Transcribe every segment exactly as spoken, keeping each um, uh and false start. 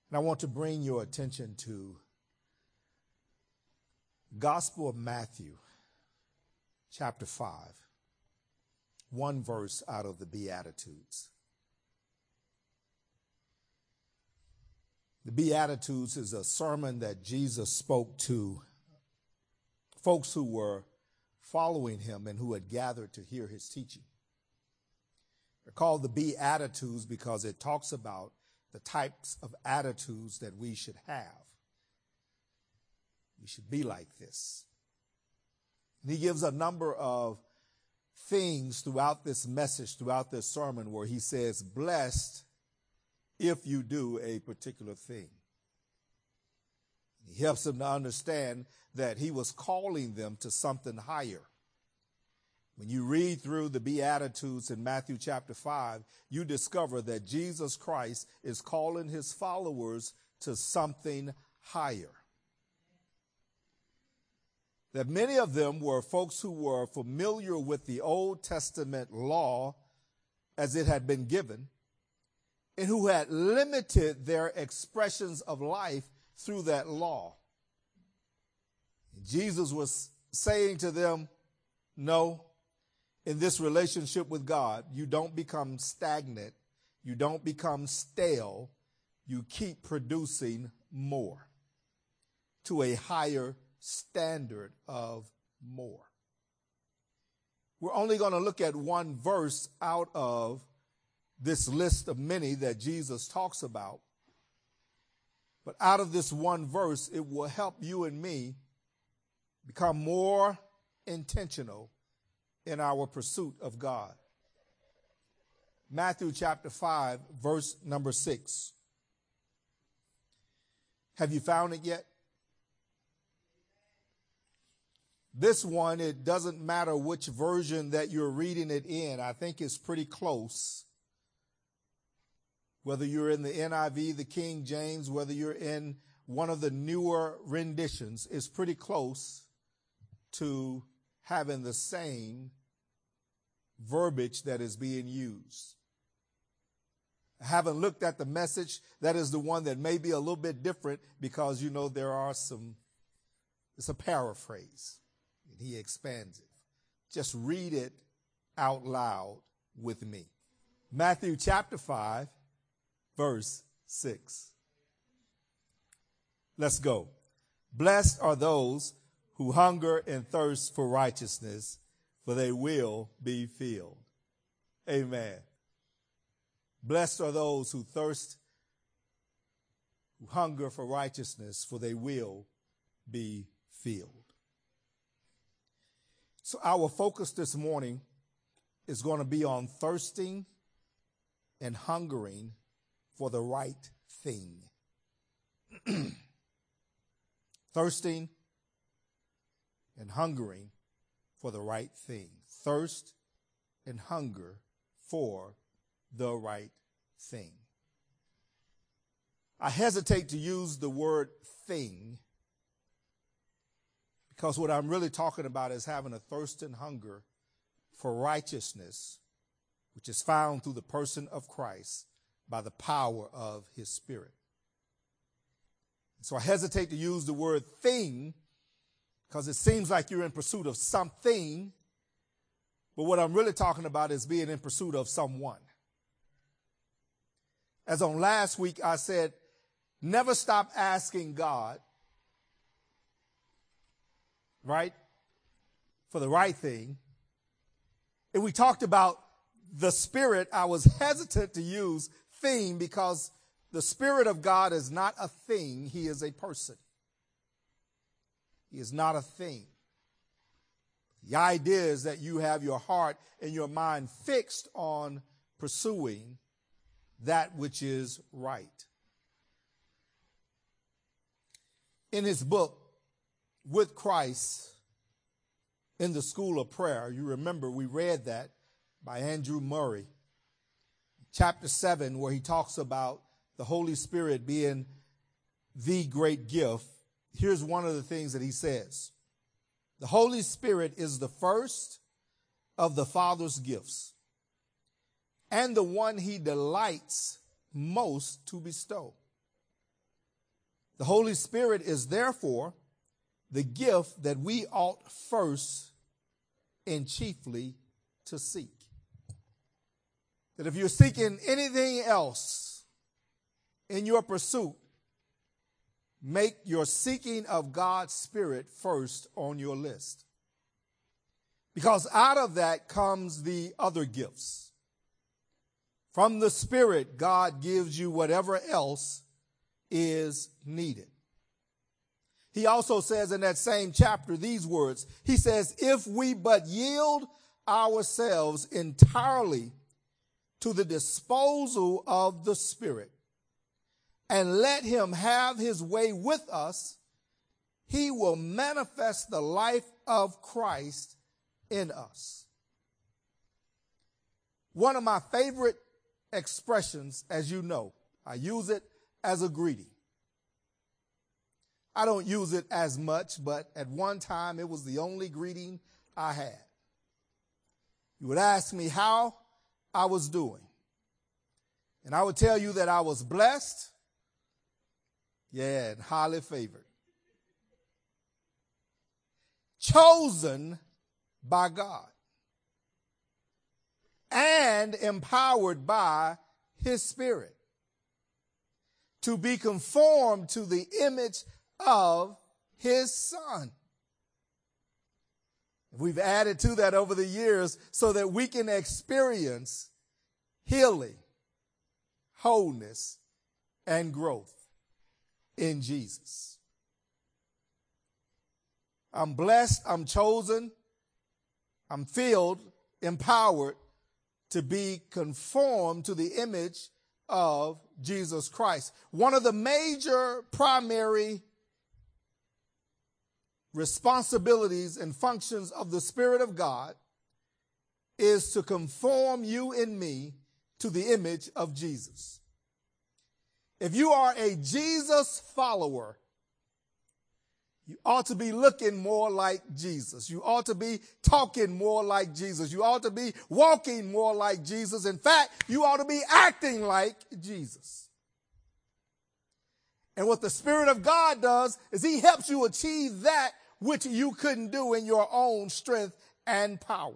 And I want to bring your attention to Gospel of Matthew, chapter five, one verse out of the Beatitudes. The Beatitudes is a sermon that Jesus spoke to folks who were following him and who had gathered to hear his teaching. They're called the Beatitudes because it talks about the types of attitudes that we should have. We should be like this. And he gives a number of things throughout this message, throughout this sermon, where he says, blessed if you do a particular thing. He helps them to understand that he was calling them to something higher. When you read through the Beatitudes in Matthew chapter five, you discover that Jesus Christ is calling his followers to something higher. That many of them were folks who were familiar with the Old Testament law as it had been given, and who had limited their expressions of life through that law. Jesus was saying to them, no, in this relationship with God, you don't become stagnant. You don't become stale. You keep producing more to a higher standard of more. We're only going to look at one verse out of this list of many that Jesus talks about. But out of this one verse, it will help you and me become more intentional in our pursuit of God. Matthew chapter five, verse number six. Have you found it yet? This one, it doesn't matter which version that you're reading it in. I think it's pretty close. Whether you're in the N I V, the King James, whether you're in one of the newer renditions, it's pretty close to having the same verbiage that is being used. I haven't looked at the message. That is the one that may be a little bit different because, you know, there are some, it's a paraphrase. And he expands it. Just read it out loud with me. Matthew chapter five, verse six. Let's go. Blessed are those who hunger and thirst for righteousness, for they will be filled. Amen. Blessed are those who thirst, who hunger for righteousness, for they will be filled. So our focus this morning is going to be on thirsting and hungering for the right thing. Thirsting and hungering for the right thing. Thirst and hunger for the right thing. I hesitate to use the word thing because what I'm really talking about is having a thirst and hunger for righteousness, which is found through the person of Christ by the power of his Spirit. So I hesitate to use the word thing because it seems like you're in pursuit of something, but what I'm really talking about is being in pursuit of someone. As on last week, I said, never stop asking God, right, for the right thing. And we talked about the Spirit. I was hesitant to use thing because the Spirit of God is not a thing. He is a person. He is not a thing. The idea is that you have your heart and your mind fixed on pursuing that which is right. In his book, With Christ in the School of Prayer, you remember we read that by Andrew Murray. Chapter seven, where he talks about the Holy Spirit being the great gift. Here's one of the things that he says. The Holy Spirit is the first of the Father's gifts and the one he delights most to bestow. The Holy Spirit is therefore the gift that we ought first and chiefly to seek. That if you're seeking anything else in your pursuit, make your seeking of God's Spirit first on your list. Because out of that comes the other gifts. From the Spirit, God gives you whatever else is needed. He also says in that same chapter these words. He says, if we but yield ourselves entirely to the disposal of the Spirit and let him have his way with us, he will manifest the life of Christ in us. One of my favorite expressions, as you know, I use it as a greeting. I don't use it as much, but at one time it was the only greeting I had. You would ask me how I was doing, and I would tell you that I was blessed, yeah, and highly favored, chosen by God, and empowered by his Spirit to be conformed to the image of his Son. We've added to that over the years so that we can experience healing, wholeness, and growth in Jesus. I'm blessed, I'm chosen, I'm filled, empowered to be conformed to the image of Jesus Christ. One of the major primary responsibilities and functions of the Spirit of God is to conform you and me to the image of Jesus. If you are a Jesus follower, you ought to be looking more like Jesus. You ought to be talking more like Jesus. You ought to be walking more like Jesus. In fact, you ought to be acting like Jesus. And what the Spirit of God does is he helps you achieve that which you couldn't do in your own strength and power.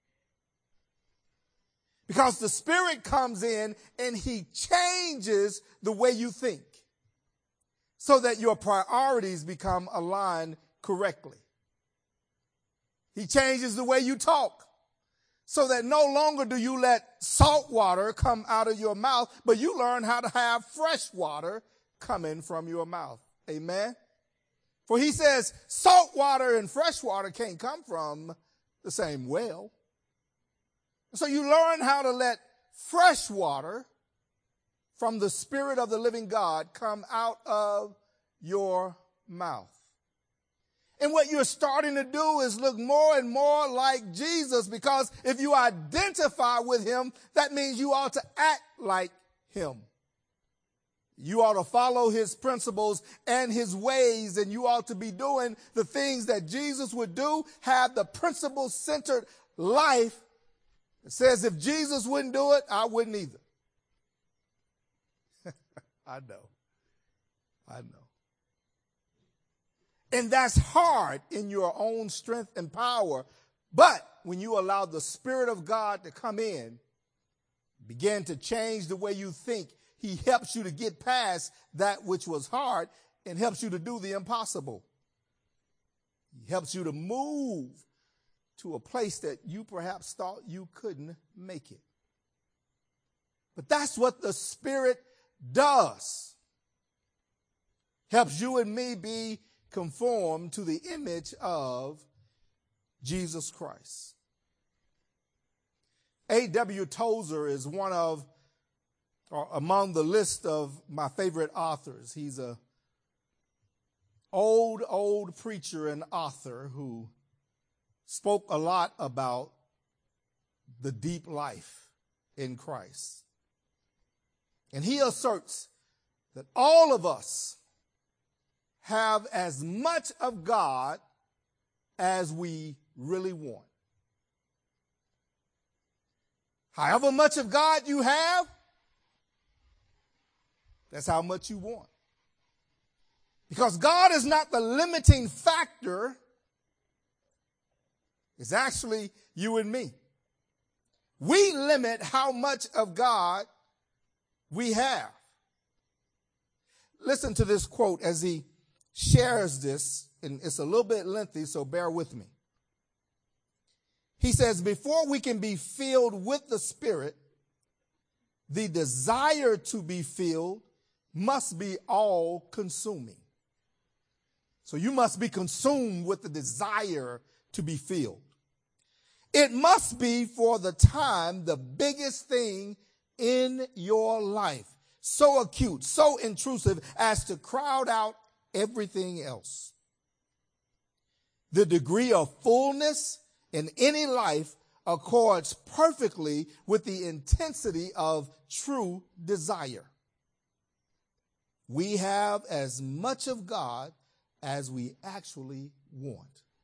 Because the Spirit comes in and he changes the way you think so that your priorities become aligned correctly. He changes the way you talk so that no longer do you let salt water come out of your mouth, but you learn how to have fresh water coming from your mouth. Amen. For he says salt water and fresh water can't come from the same well. So you learn how to let fresh water from the Spirit of the living God come out of your mouth. And what you're starting to do is look more and more like Jesus, because if you identify with him, that means you ought to act like him. You ought to follow his principles and his ways, and you ought to be doing the things that Jesus would do, have the principle-centered life. It says if Jesus wouldn't do it, I wouldn't either. I know. I know. And that's hard in your own strength and power. But when you allow the Spirit of God to come in, begin to change the way you think, he helps you to get past that which was hard and helps you to do the impossible. He helps you to move to a place that you perhaps thought you couldn't make it. But that's what the Spirit does. Helps you and me be conformed to the image of Jesus Christ. A W Tozer is one of, or among the list of my favorite authors. He's a old, old preacher and author who spoke a lot about the deep life in Christ. And he asserts that all of us have as much of God as we really want. However much of God you have, that's how much you want. Because God is not the limiting factor. It's actually you and me. We limit how much of God we have. Listen to this quote as he shares this, and it's a little bit lengthy, so bear with me. He says, before we can be filled with the Spirit, the desire to be filled must be all consuming. So you must be consumed with the desire to be filled. It must be for the time the biggest thing in your life, so acute, so intrusive as to crowd out everything else. The degree of fullness in any life accords perfectly with the intensity of true desire. We have as much of God as we actually want.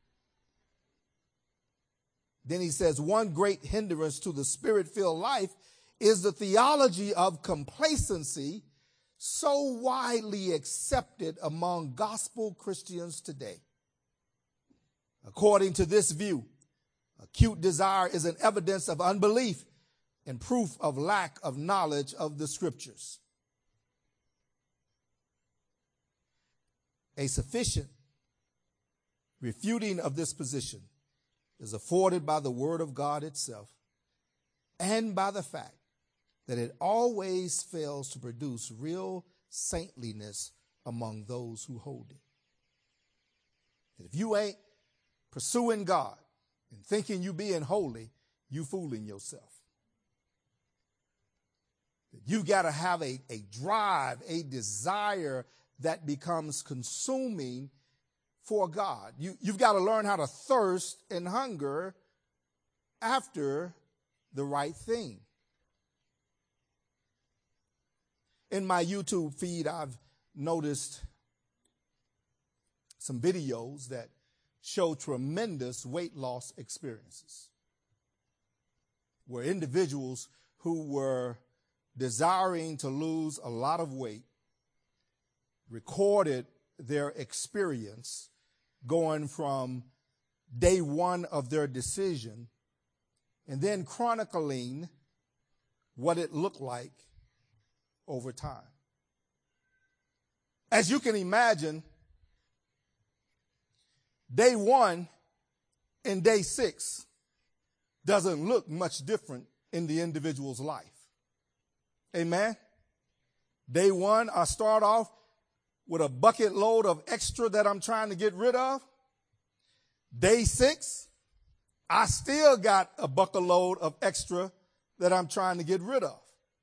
Then he says, one great hindrance to the Spirit-filled life is the theology of complacency so widely accepted among gospel Christians today. According to this view, acute desire is an evidence of unbelief and proof of lack of knowledge of the Scriptures. A sufficient refuting of this position is afforded by the Word of God itself and by the fact that it always fails to produce real saintliness among those who hold it. If you ain't pursuing God and thinking you being holy, you fooling yourself. You got to have a, a drive, a desire that becomes consuming for God. You, you've got to learn how to thirst and hunger after the right thing. In my YouTube feed, I've noticed some videos that show tremendous weight loss experiences, where individuals who were desiring to lose a lot of weight recorded their experience going from day one of their decision and then chronicling what it looked like over time. As you can imagine, day one and day six doesn't look much different in the individual's life. Amen. Day one, I start off with a bucket load of extra that I'm trying to get rid of. Day six, I still got a bucket load of extra that I'm trying to get rid of.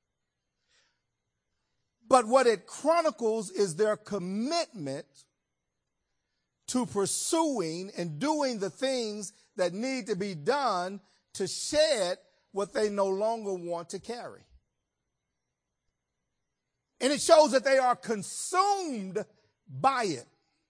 But what it chronicles is their commitment to pursuing and doing the things that need to be done to shed what they no longer want to carry. And it shows that they are consumed by it.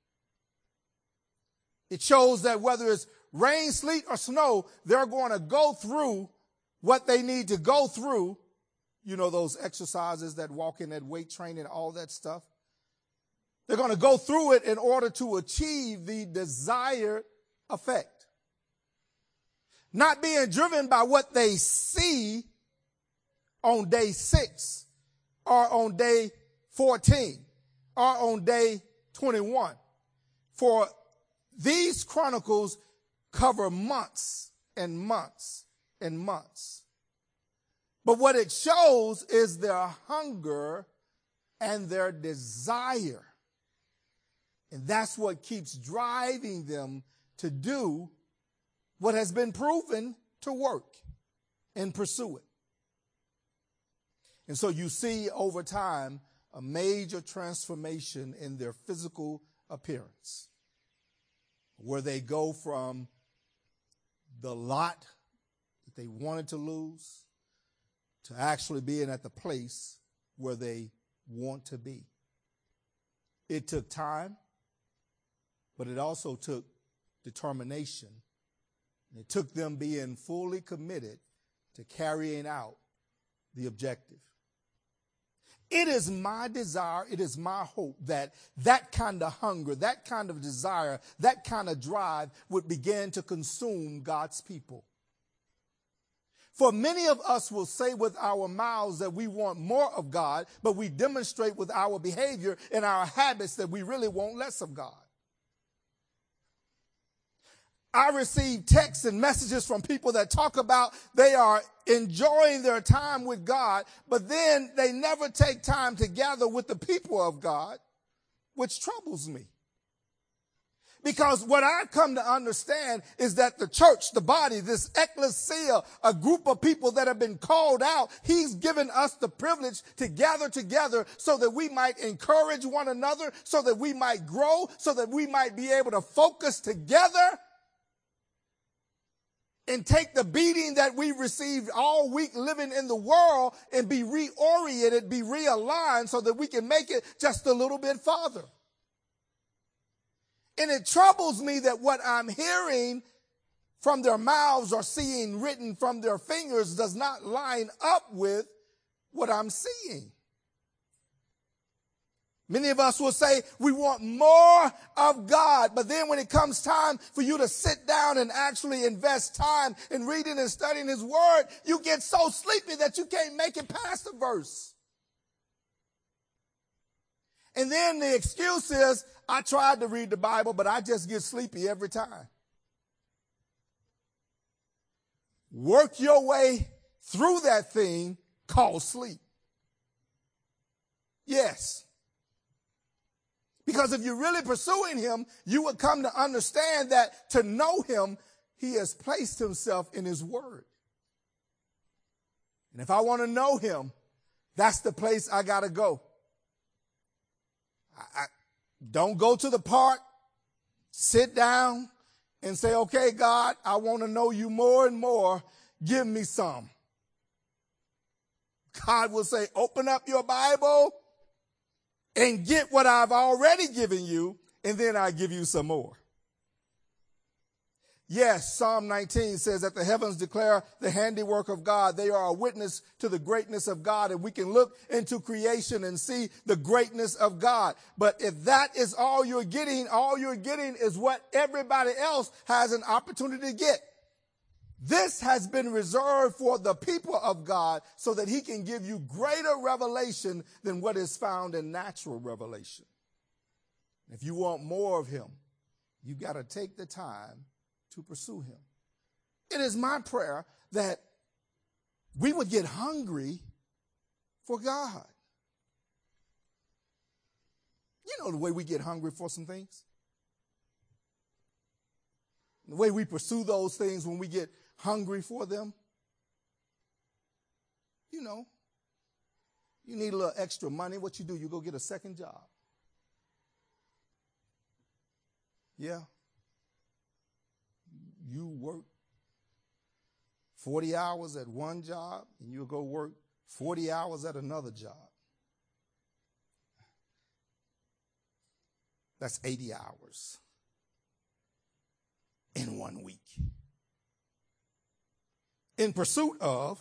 It shows that whether it's rain, sleet, or snow, they're going to go through what they need to go through. You know, those exercises that walk in, that weight training, all that stuff. They're going to go through it in order to achieve the desired effect. Not being driven by what they see on day six or on day fourteen or on day twenty-one. For these chronicles cover months and months and months. But what it shows is their hunger and their desire. And that's what keeps driving them to do what has been proven to work and pursue it. And so you see over time a major transformation in their physical appearance, where they go from the lot that they wanted to lose to actually being at the place where they want to be. It took time, but it also took determination. It took them being fully committed to carrying out the objective. It is my desire, it is my hope that that kind of hunger, that kind of desire, that kind of drive would begin to consume God's people. For many of us will say with our mouths that we want more of God, but we demonstrate with our behavior and our habits that we really want less of God. I receive texts and messages from people that talk about they are enjoying their time with God, but then they never take time to gather with the people of God, which troubles me. Because what I've come to understand is that the church, the body, this ecclesia, a group of people that have been called out, he's given us the privilege to gather together so that we might encourage one another, so that we might grow, so that we might be able to focus together and take the beating that we received all week living in the world and be reoriented, be realigned so that we can make it just a little bit farther. And it troubles me that what I'm hearing from their mouths or seeing written from their fingers does not line up with what I'm seeing. Many of us will say we want more of God, but then when it comes time for you to sit down and actually invest time in reading and studying his word, you get so sleepy that you can't make it past the verse. And then the excuse is, I tried to read the Bible, but I just get sleepy every time. Work your way through that thing called sleep. Yes. Because if you're really pursuing him, you will come to understand that to know him, he has placed himself in his word. And if I want to know him, that's the place I got to go. I, I don't go to the park, sit down and say, okay, God, I want to know you more and more. Give me some. God will say, open up your Bible and get what I've already given you, and then I give you some more. Yes, Psalm nineteen says that the heavens declare the handiwork of God. They are a witness to the greatness of God, and we can look into creation and see the greatness of God. But if that is all you're getting, all you're getting is what everybody else has an opportunity to get. This has been reserved for the people of God so that he can give you greater revelation than what is found in natural revelation. If you want more of him, you got to take the time to pursue him. It is my prayer that we would get hungry for God. You know the way we get hungry for some things? The way we pursue those things when we get hungry for them. You know, you need a little extra money. What you do, you go get a second job. Yeah. You work forty hours at one job and you'll go work forty hours at another job. That's eighty hours in one week. In pursuit of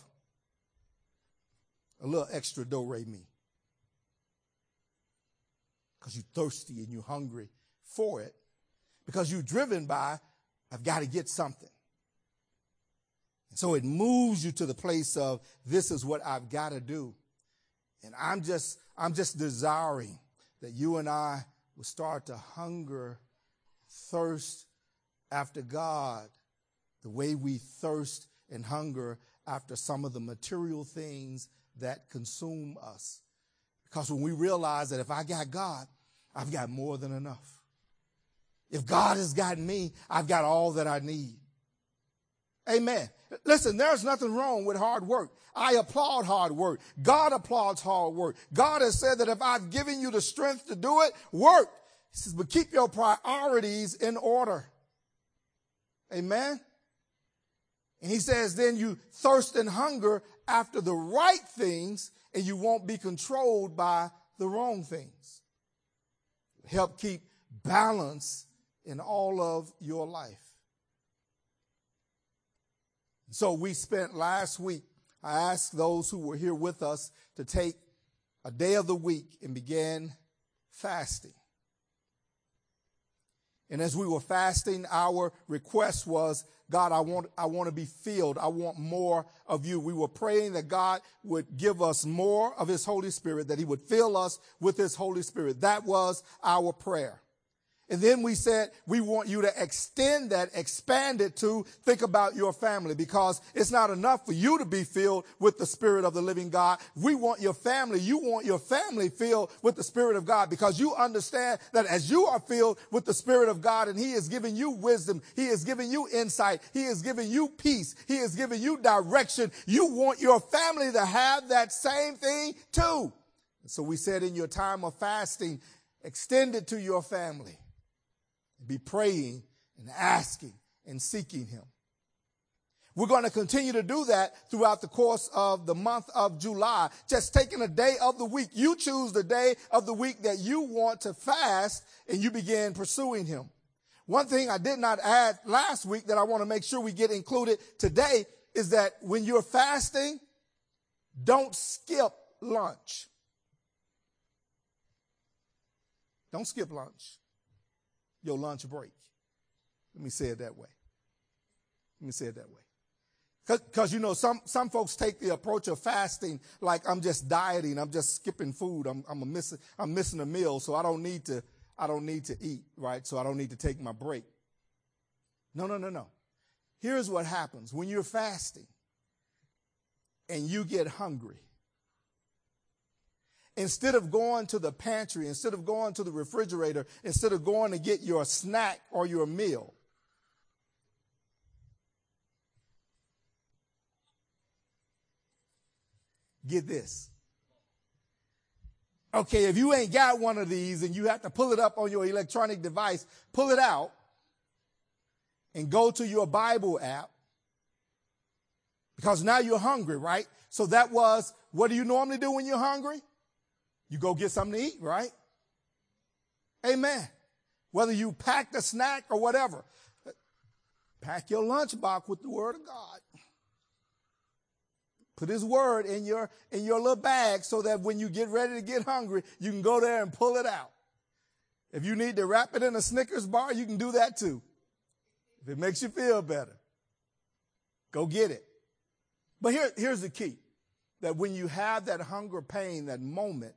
a little extra do-re-mi. Because you're thirsty and you're hungry for it. Because you're driven by, I've got to get something. And so it moves you to the place of, this is what I've got to do. And I'm just, I'm just desiring that you and I will start to hunger, thirst after God the way we thirst and hunger after some of the material things that consume us. Because when we realize that if I got God, I've got more than enough. If God has got me, I've got all that I need. Amen. Listen, there's nothing wrong with hard work. I applaud hard work. God applauds hard work. God has said that if I've given you the strength to do it, work. He says, but keep your priorities in order. Amen. And he says, then you thirst and hunger after the right things, and you won't be controlled by the wrong things. Help keep balance in all of your life. So we spent last week, I asked those who were here with us to take a day of the week and began fasting. And as we were fasting, our request was, God, I want, I want to be filled. I want more of you. We were praying that God would give us more of his Holy Spirit, that he would fill us with his Holy Spirit. That was our prayer. And then we said, we want you to extend that, expand it to think about your family, because it's not enough for you to be filled with the Spirit of the living God. We want your family. You want your family filled with the Spirit of God, because you understand that as you are filled with the Spirit of God and he is giving you wisdom, he is giving you insight, he is giving you peace, he is giving you direction. You want your family to have that same thing too. And so we said, in your time of fasting, extend it to your family. Be praying and asking and seeking him. We're going to continue to do that throughout the course of the month of July, just taking a day of the week. You choose the day of the week that you want to fast, and you begin pursuing him. One thing I did not add last week that I want to make sure we get included today is that when you're fasting, don't skip lunch. Don't skip lunch. Your lunch break. Let me say it that way. Let me say it that way. Because, you know, some, some folks take the approach of fasting like, I'm just dieting, I'm just skipping food, I'm, I'm, a missing, I'm missing a meal, so I don't need to, I don't need to eat, right? So I don't need to take my break. No, no, no, no. Here's what happens when you're fasting and you get hungry. Instead of going to the pantry, instead of going to the refrigerator, instead of going to get your snack or your meal, get this. Okay, if you ain't got one of these and you have to pull it up on your electronic device, pull it out and go to your Bible app, because now you're hungry, right? So that was, what do you normally do when you're hungry? You go get something to eat, right? Amen. Whether you packed a snack or whatever, pack your lunchbox with the word of God. Put his word in your, in your little bag so that when you get ready to get hungry, you can go there and pull it out. If you need to wrap it in a Snickers bar, you can do that too. If it makes you feel better, go get it. But here, here's the key, that when you have that hunger pain, that moment,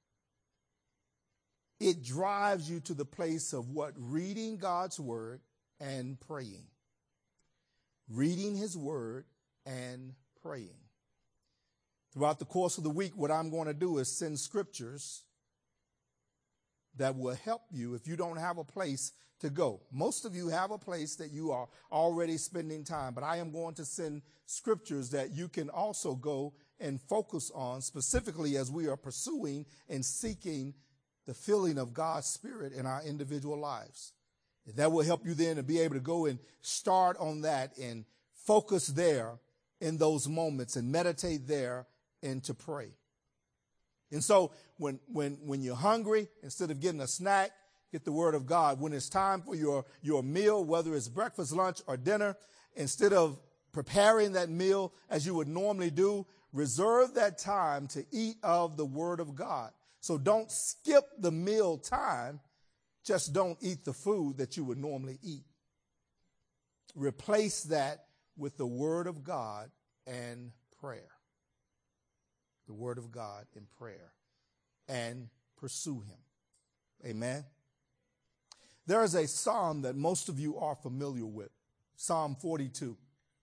it drives you to the place of what? Reading God's word and praying. Reading his word and praying. Throughout the course of the week, what I'm going to do is send scriptures that will help you if you don't have a place to go. Most of you have a place that you are already spending time, but I am going to send scriptures that you can also go and focus on, specifically as we are pursuing and seeking the filling of God's Spirit in our individual lives. And that will help you then to be able to go and start on that and focus there in those moments and meditate there and to pray. And so when, when, when you're hungry, instead of getting a snack, get the word of God. When it's time for your, your meal, whether it's breakfast, lunch, or dinner, instead of preparing that meal as you would normally do, reserve that time to eat of the word of God. So don't skip the meal time. Just don't eat the food that you would normally eat. Replace that with the word of God and prayer. The word of God and prayer. And pursue him. Amen. There is a psalm that most of you are familiar with. Psalm forty-two.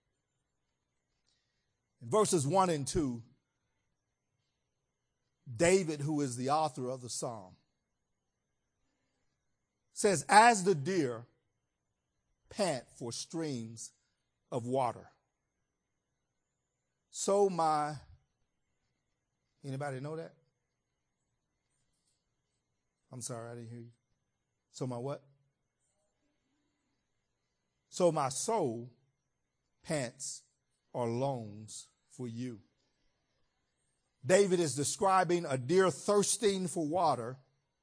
In verses one and two, David, who is the author of the psalm, says, as the deer pant for streams of water, so my, anybody know that? I'm sorry, I didn't hear you. So my what? So my soul pants or longs for you. David is describing a deer thirsting for water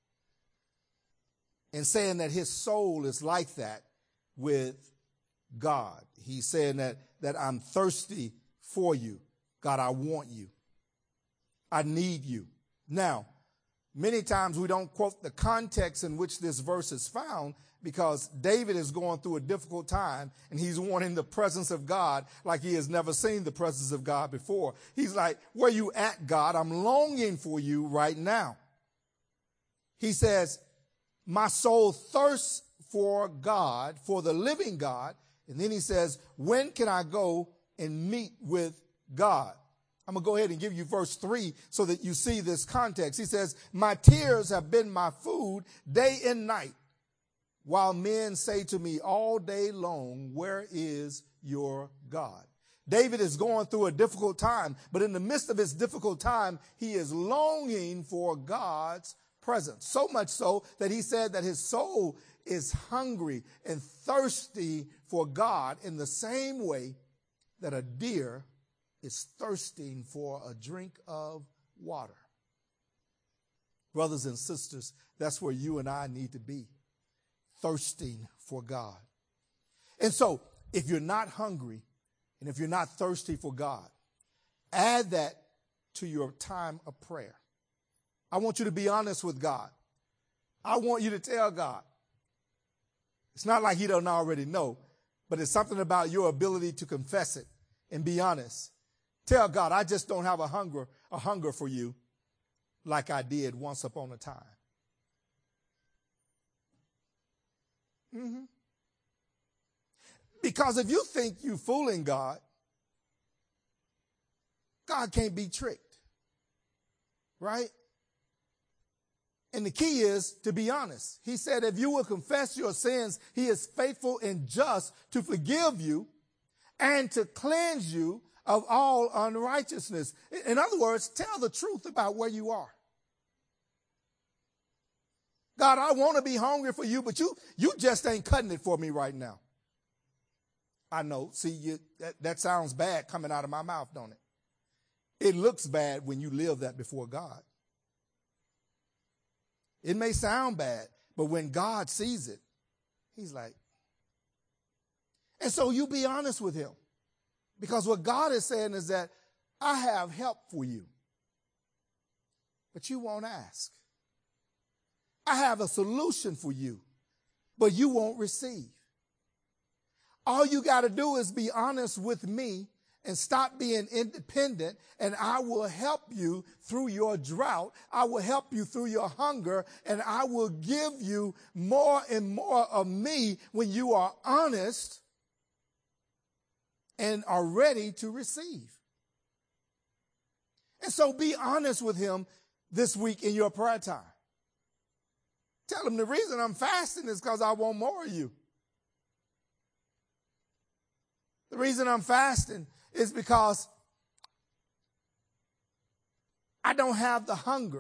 and saying that his soul is like that with God. He's saying that, that I'm thirsty for you. God, I want you. I need you. Now, many times we don't quote the context in which this verse is found because David is going through a difficult time and he's wanting the presence of God like he has never seen the presence of God before. He's like, where you at, God? I'm longing for you right now. He says, my soul thirsts for God, for the living God. And then he says, when can I go and meet with God? I'm going to go ahead and give you verse three so that you see this context. He says, my tears have been my food day and night, while men say to me all day long, where is your God? David is going through a difficult time, but in the midst of his difficult time, he is longing for God's presence. So much so that he said that his soul is hungry and thirsty for God in the same way that a deer is thirsting for a drink of water. Brothers and sisters, that's where you and I need to be, thirsting for God. And so if you're not hungry and if you're not thirsty for God, add that to your time of prayer. I want you to be honest with God. I want you to tell God. It's not like he doesn't already know, but it's something about your ability to confess it and be honest. Tell God, I just don't have a hunger, a hunger for you like I did once upon a time. Mm-hmm. Because if you think you're fooling God, God can't be tricked, right? And the key is to be honest. He said, if you will confess your sins, he is faithful and just to forgive you and to cleanse you of all unrighteousness. In other words, tell the truth about where you are. God, I want to be hungry for you, but you, you just ain't cutting it for me right now. I know. See, you, that, that sounds bad coming out of my mouth, don't it? It looks bad when you live that before God. It may sound bad, but when God sees it, he's like, and so you be honest with him. Because what God is saying is that I have help for you, but you won't ask. I have a solution for you, but you won't receive. All you got to do is be honest with me and stop being independent, and I will help you through your drought. I will help you through your hunger, and I will give you more and more of me when you are honest and are ready to receive. And so be honest with him this week in your prayer time. Tell him the reason I'm fasting is because I want more of you. The reason I'm fasting is because I don't have the hunger.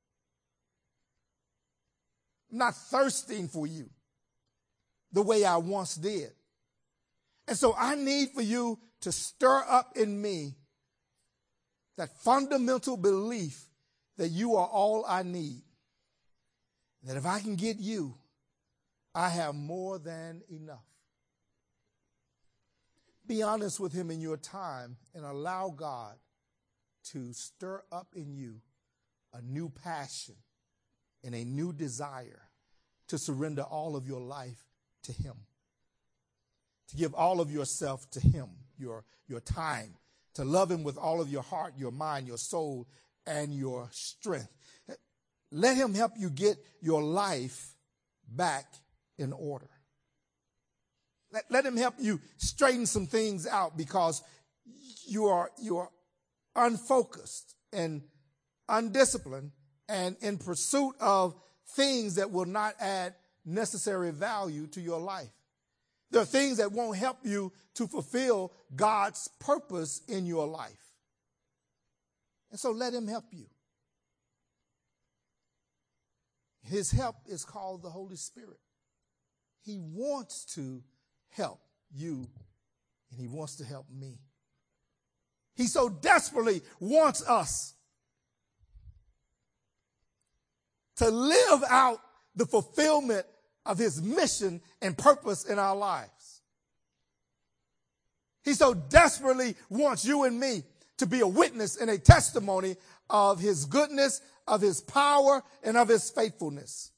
I'm not thirsting for you the way I once did. And so I need for you to stir up in me that fundamental belief that you are all I need. That if I can get you, I have more than enough. Be honest with him in your time and allow God to stir up in you a new passion and a new desire to surrender all of your life to him. To give all of yourself to him, your, your time, to love him with all of your heart, your mind, your soul, and your strength. Let him help you get your life back in order. Let, let him help you straighten some things out because you are, you are unfocused and undisciplined and in pursuit of things that will not add necessary value to your life. There are things that won't help you to fulfill God's purpose in your life. And so let him help you. His help is called the Holy Spirit. He wants to help you, and he wants to help me. He so desperately wants us to live out the fulfillment of his mission and purpose in our lives. He so desperately wants you and me to be a witness and a testimony of his goodness, of his power, and of his faithfulness.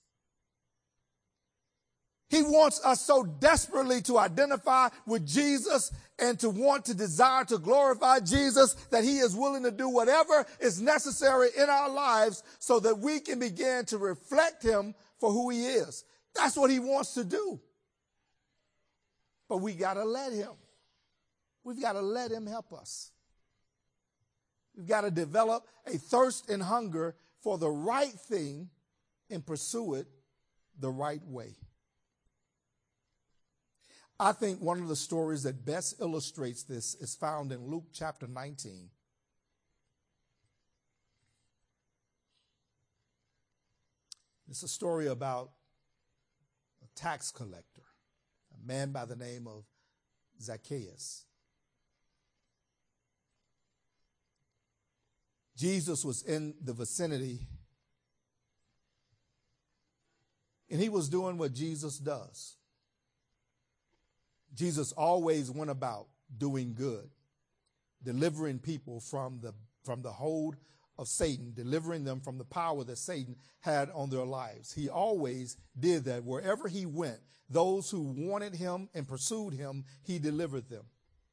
He wants us so desperately to identify with Jesus and to want to desire to glorify Jesus that he is willing to do whatever is necessary in our lives so that we can begin to reflect him for who he is. That's what he wants to do. But we got to let him. We've got to let him help us. We've got to develop a thirst and hunger for the right thing and pursue it the right way. I think one of the stories that best illustrates this is found in Luke chapter nineteen. It's a story about a tax collector, a man by the name of Zacchaeus. Jesus was in the vicinity, and he was doing what Jesus does. Jesus always went about doing good, delivering people from the, from the hold of Satan, delivering them from the power that Satan had on their lives. He always did that. Wherever he went, those who wanted him and pursued him, he delivered them.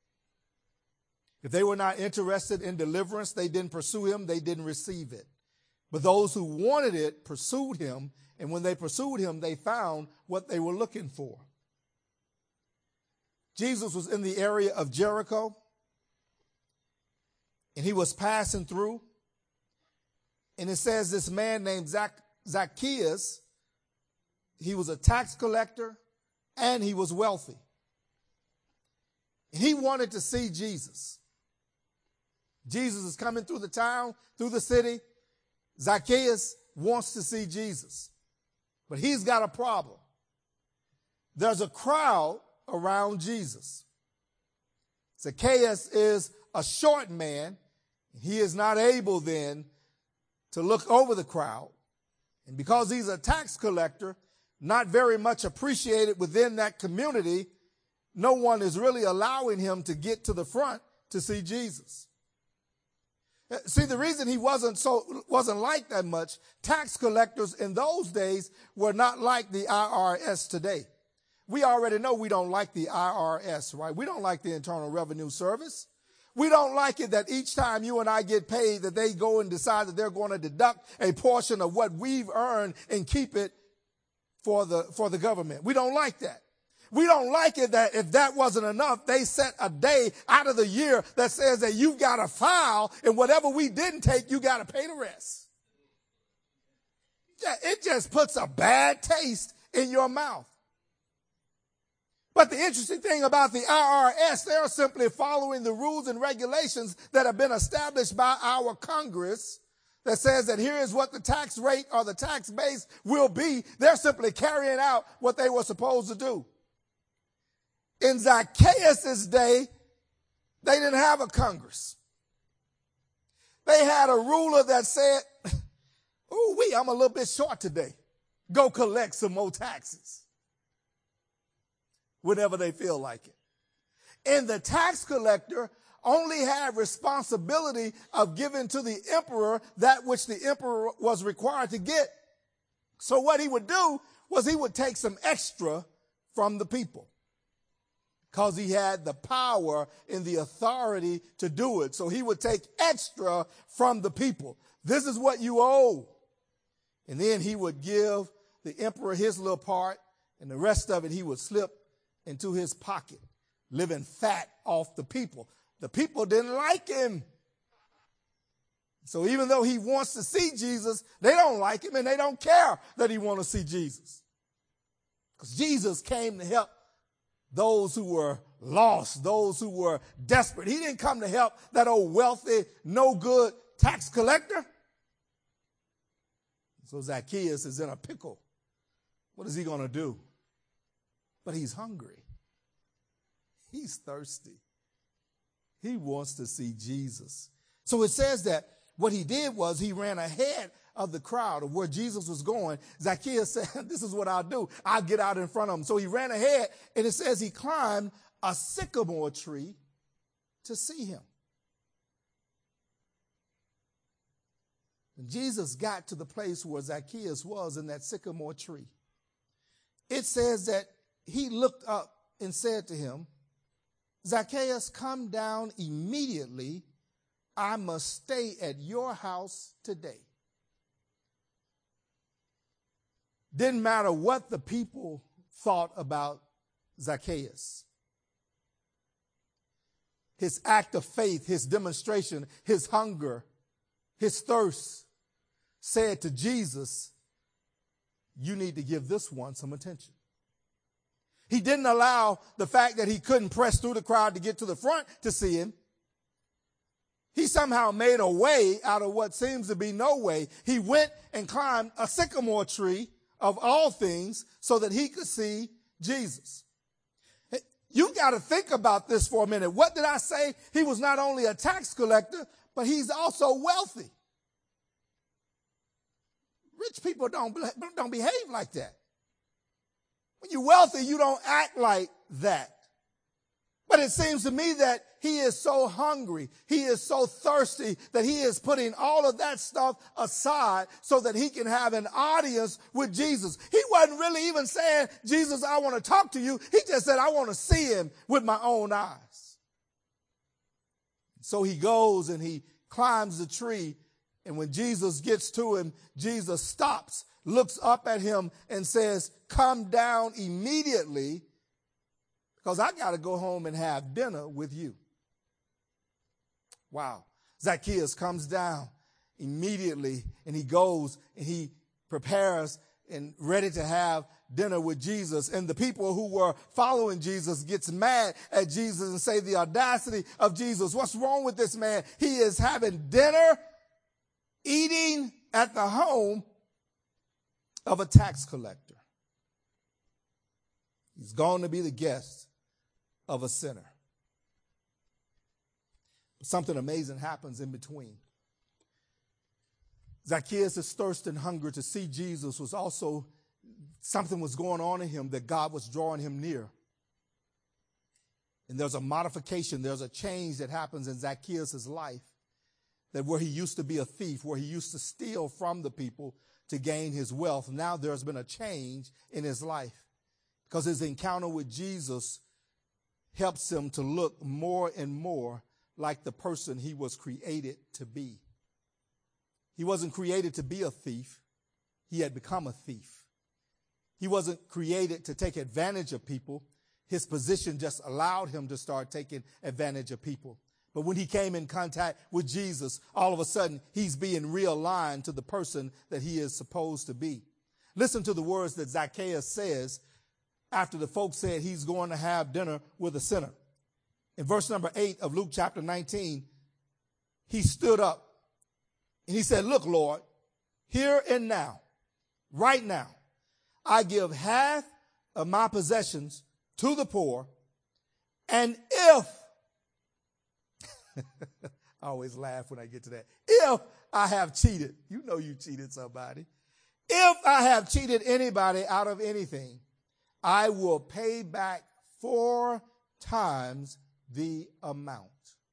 If they were not interested in deliverance, they didn't pursue him, they didn't receive it. But those who wanted it pursued him, and when they pursued him, they found what they were looking for. Jesus was in the area of Jericho, and he was passing through. And it says this man named Zac- Zacchaeus, he was a tax collector and he was wealthy. And he wanted to see Jesus. Jesus is coming through the town, through the city. Zacchaeus wants to see Jesus, but he's got a problem. There's a crowd around Jesus. Zacchaeus is a short man. He is not able then to look over the crowd. And because he's a tax collector, not very much appreciated within that community, no one is really allowing him to get to the front to see Jesus. See, the reason he wasn't so wasn't like that much, tax collectors in those days were not like the I R S today. We already know we don't like the I R S, right? We don't like the Internal Revenue Service. We don't like it that each time you and I get paid that they go and decide that they're going to deduct a portion of what we've earned and keep it for the, for the government. We don't like that. We don't like it that if that wasn't enough, they set a day out of the year that says that you've got to file, and whatever we didn't take, you got to pay the rest. Yeah, it just puts a bad taste in your mouth. But the interesting thing about the I R S, they're simply following the rules and regulations that have been established by our Congress that says that here is what the tax rate or the tax base will be. They're simply carrying out what they were supposed to do. In Zacchaeus' day, they didn't have a Congress. They had a ruler that said, "Ooh, wee, I'm a little bit short today. Go collect some more taxes." Whenever they feel like it. And the tax collector only had responsibility of giving to the emperor that which the emperor was required to get. So what he would do was he would take some extra from the people because he had the power and the authority to do it. So he would take extra from the people. This is what you owe. And then he would give the emperor his little part, and the rest of it he would slip into his pocket, living fat off the people. The people didn't like him. So even though he wants to see Jesus, they don't like him and they don't care that he wants to see Jesus. Because Jesus came to help those who were lost, those who were desperate. He didn't come to help that old wealthy, no good tax collector. So Zacchaeus is in a pickle. What is he going to do? But he's hungry. He's thirsty. He wants to see Jesus. So it says that what he did was he ran ahead of the crowd of where Jesus was going. Zacchaeus said, "This is what I'll do. I'll get out in front of him." So he ran ahead, and it says he climbed a sycamore tree to see him. And Jesus got to the place where Zacchaeus was in that sycamore tree. It says that he looked up and said to him, Zacchaeus, come down immediately. I must stay at your house today. Didn't matter what the people thought about Zacchaeus. His act of faith, his demonstration, his hunger, his thirst said to Jesus, you need to give this one some attention. He didn't allow the fact that he couldn't press through the crowd to get to the front to see him. He somehow made a way out of what seems to be no way. He went and climbed a sycamore tree of all things so that he could see Jesus. You got to think about this for a minute. What did I say? He was not only a tax collector, but he's also wealthy. Rich people don't, don't behave like that. When you're wealthy, you don't act like that. But it seems to me that he is so hungry, he is so thirsty that he is putting all of that stuff aside so that he can have an audience with Jesus. He wasn't really even saying, Jesus, I want to talk to you. He just said, I want to see him with my own eyes. So he goes and he climbs the tree. And when Jesus gets to him, Jesus stops, looks up at him and says, come down immediately because I got to go home and have dinner with you. Wow. Zacchaeus comes down immediately and he goes and he prepares and ready to have dinner with Jesus. And the people who were following Jesus gets mad at Jesus and say the audacity of Jesus. What's wrong with this man? He is having dinner, eating at the home of a tax collector. He's going to be the guest of a sinner. But something amazing happens in between. Zacchaeus' thirst and hunger to see Jesus was also something was going on in him that God was drawing him near. And there's a modification, there's a change that happens in Zacchaeus' life. That where he used to be a thief, where he used to steal from the people to gain his wealth, now there's been a change in his life because his encounter with Jesus helps him to look more and more like the person he was created to be. He wasn't created to be a thief. He had become a thief. He wasn't created to take advantage of people. His position just allowed him to start taking advantage of people. But when he came in contact with Jesus, all of a sudden, he's being realigned to the person that he is supposed to be. Listen to the words that Zacchaeus says after the folks said he's going to have dinner with a sinner. In verse number eight of Luke chapter nineteen, he stood up and he said, look, Lord, here and now, right now, I give half of my possessions to the poor, and if I always laugh when I get to that. If I have cheated, you know you cheated somebody. If I have cheated anybody out of anything, I will pay back four times the amount.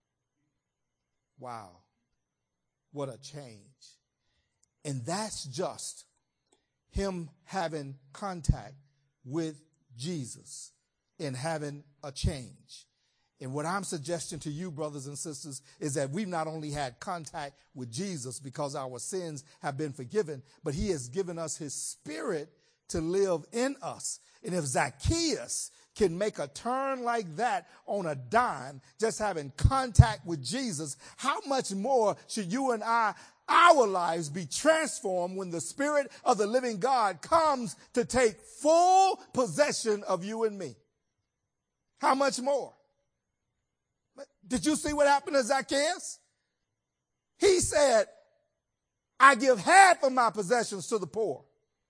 Wow. What a change. And that's just him having contact with Jesus and having a change. And what I'm suggesting to you, brothers and sisters, is that we've not only had contact with Jesus because our sins have been forgiven, but he has given us his spirit to live in us. And if Zacchaeus can make a turn like that on a dime, just having contact with Jesus, how much more should you and I, our lives be transformed when the Spirit of the living God comes to take full possession of you and me? How much more? Did you see what happened to Zacchaeus? He said, I give half of my possessions to the poor.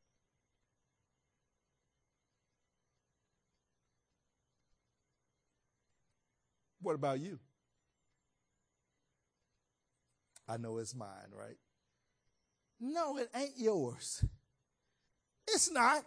What about you? I know it's mine, right? No, it ain't yours. It's not.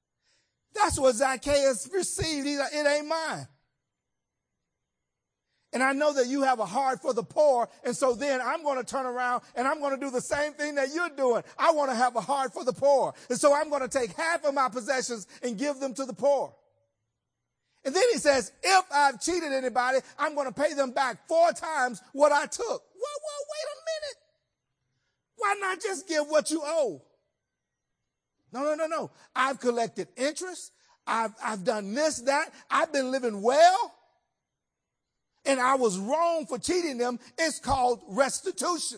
That's what Zacchaeus received. He's like, it ain't mine. And I know that you have a heart for the poor. And so then I'm going to turn around and I'm going to do the same thing that you're doing. I want to have a heart for the poor. And so I'm going to take half of my possessions and give them to the poor. And then he says, if I've cheated anybody, I'm going to pay them back four times what I took. Whoa, whoa, wait a minute. Why not just give what you owe? No, no, no, no. I've collected interest. I've, I've done this, that. I've been living well. And I was wrong for cheating them. It's called restitution.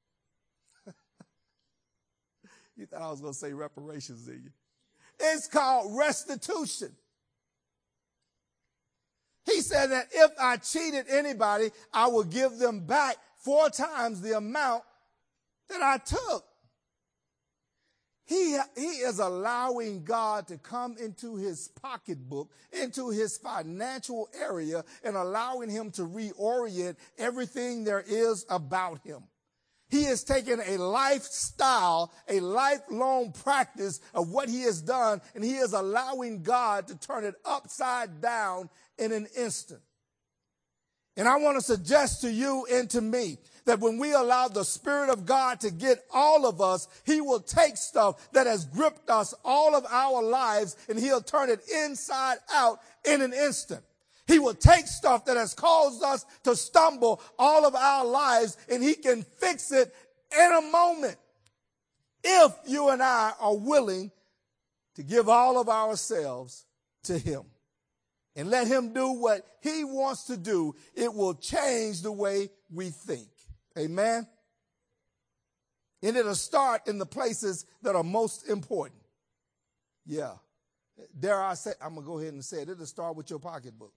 You thought I was going to say reparations, did you? It's called restitution. He said that if I cheated anybody, I will give them back four times the amount that I took. He, he is allowing God to come into his pocketbook, into his financial area, and allowing him to reorient everything there is about him. He is taking a lifestyle, a lifelong practice of what he has done, and he is allowing God to turn it upside down in an instant. And I want to suggest to you and to me that when we allow the Spirit of God to get all of us, he will take stuff that has gripped us all of our lives and he'll turn it inside out in an instant. He will take stuff that has caused us to stumble all of our lives and he can fix it in a moment if you and I are willing to give all of ourselves to him. And let him do what he wants to do. It will change the way we think. Amen. And it'll start in the places that are most important. Yeah. Dare I say, I'm going to go ahead and say it. It'll start with your pocketbook.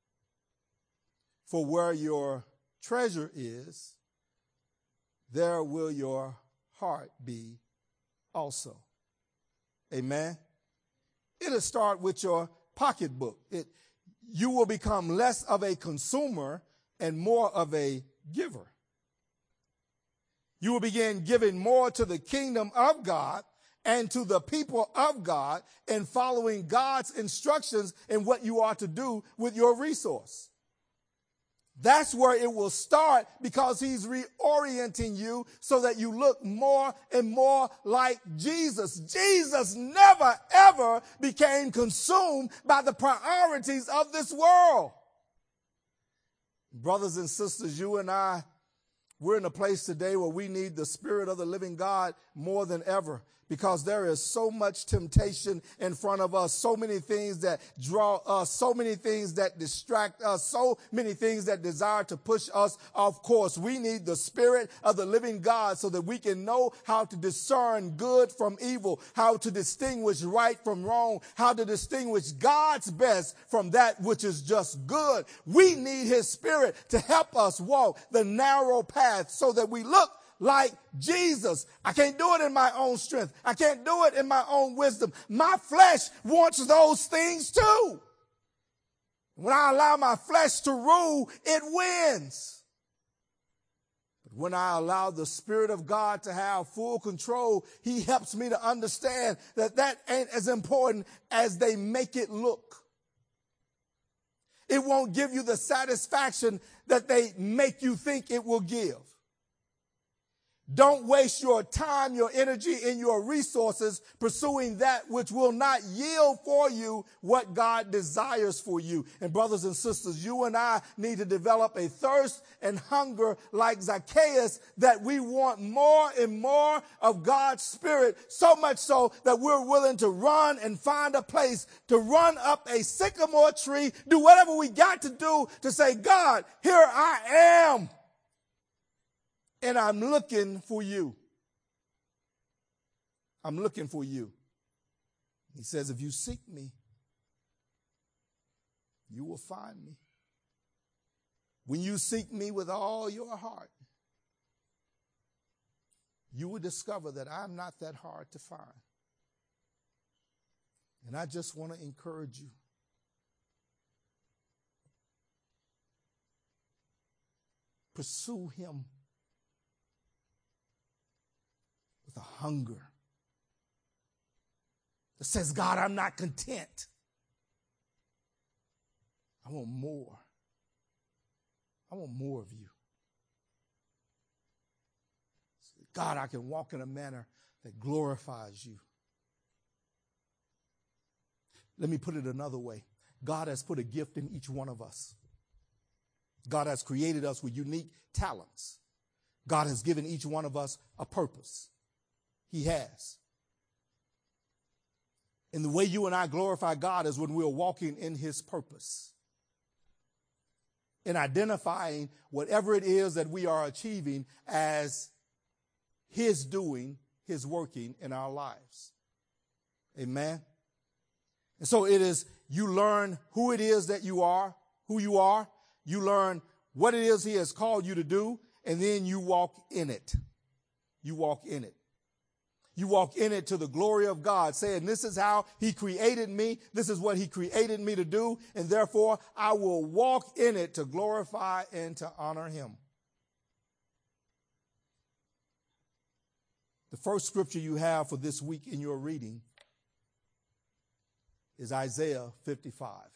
For where your treasure is, there will your heart be also. Amen. It'll start with your pocketbook. It, you will become less of a consumer and more of a giver. You will begin giving more to the kingdom of God and to the people of God and following God's instructions in what you are to do with your resource. That's where it will start because he's reorienting you so that you look more and more like Jesus. Jesus never, ever became consumed by the priorities of this world. Brothers and sisters, you and I, we're in a place today where we need the Spirit of the living God more than ever because there is so much temptation in front of us, so many things that draw us, so many things that distract us, so many things that desire to push us off course. We need the Spirit of the living God so that we can know how to discern good from evil, how to distinguish right from wrong, how to distinguish God's best from that which is just good. We need his Spirit to help us walk the narrow path so that we look like Jesus. I can't do it in my own strength. I can't do it in my own wisdom. My flesh wants those things too. When I allow my flesh to rule, it wins. But when I allow the Spirit of God to have full control, he helps me to understand that that ain't as important as they make it look. It won't give you the satisfaction that they make you think it will give. Don't waste your time, your energy, and your resources pursuing that which will not yield for you what God desires for you. And brothers and sisters, you and I need to develop a thirst and hunger like Zacchaeus that we want more and more of God's Spirit, so much so that we're willing to run and find a place to run up a sycamore tree, do whatever we got to do to say, God, here I am. And I'm looking for you. I'm looking for you. He says, if you seek me, you will find me. When you seek me with all your heart, you will discover that I'm not that hard to find. And I just want to encourage you. Pursue him. The hunger that says, God, I'm not content. I want more. I want more of you. God, I can walk in a manner that glorifies you. Let me put it another way. God has put a gift in each one of us. God has created us with unique talents. God has given each one of us a purpose. He has. And the way you and I glorify God is when we're walking in his purpose. In identifying whatever it is that we are achieving as his doing, his working in our lives. Amen. And so it is, you learn who it is that you are, who you are. You learn what it is he has called you to do, and then you walk in it. You walk in it. You walk in it to the glory of God, saying, this is how he created me. This is what he created me to do. And therefore, I will walk in it to glorify and to honor him. The first scripture you have for this week in your reading is Isaiah fifty-five.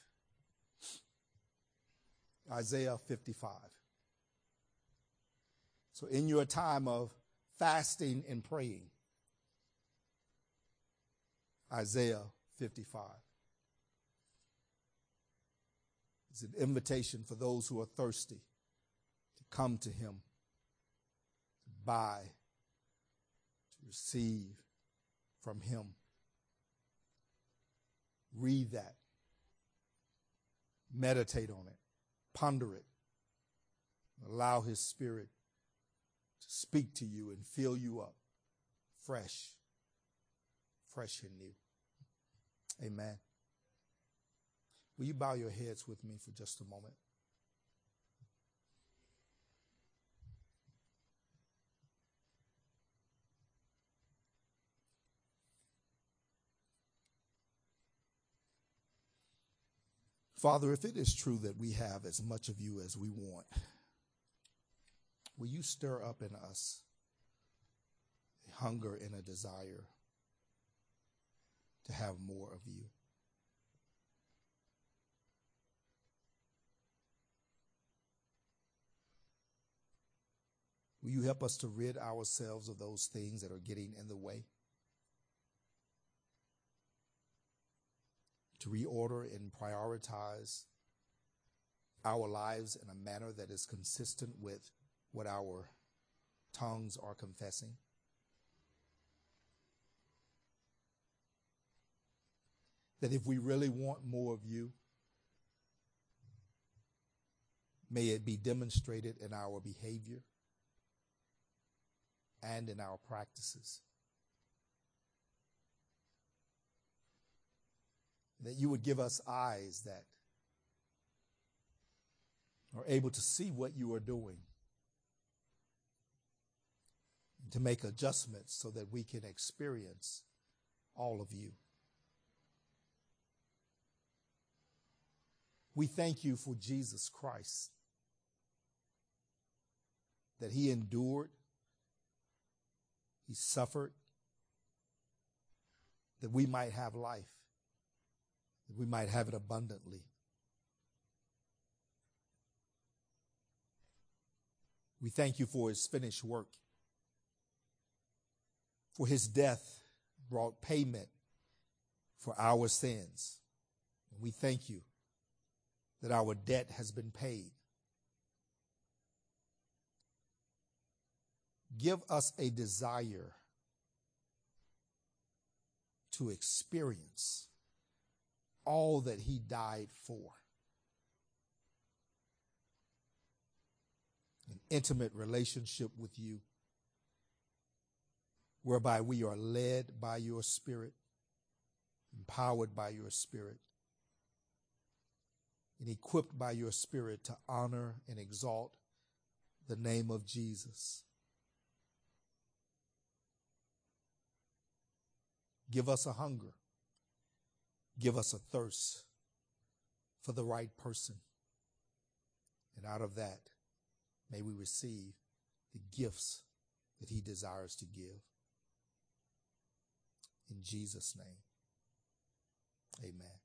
Isaiah fifty-five. So in your time of fasting and praying, Isaiah fifty-five. It's an invitation for those who are thirsty to come to him, to buy, to receive from him. Read that. Meditate on it. Ponder it. Allow his spirit to speak to you and fill you up fresh, fresh and new. Amen. Will you bow your heads with me for just a moment? Father, if it is true that we have as much of you as we want, will you stir up in us a hunger and a desire to have more of you? Will you help us to rid ourselves of those things that are getting in the way? To reorder and prioritize our lives in a manner that is consistent with what our tongues are confessing. That if we really want more of you, may it be demonstrated in our behavior and in our practices. That you would give us eyes that are able to see what you are doing, to make adjustments so that we can experience all of you. We thank you for Jesus Christ, that he endured, he suffered, that we might have life, that we might have it abundantly. We thank you for his finished work, for his death brought payment for our sins. And we thank you that our debt has been paid. Give us a desire to experience all that he died for. An intimate relationship with you, whereby we are led by your Spirit, empowered by your Spirit, and equipped by your Spirit to honor and exalt the name of Jesus. Give us a hunger. Give us a thirst for the right person. And out of that, may we receive the gifts that he desires to give. In Jesus' name, amen.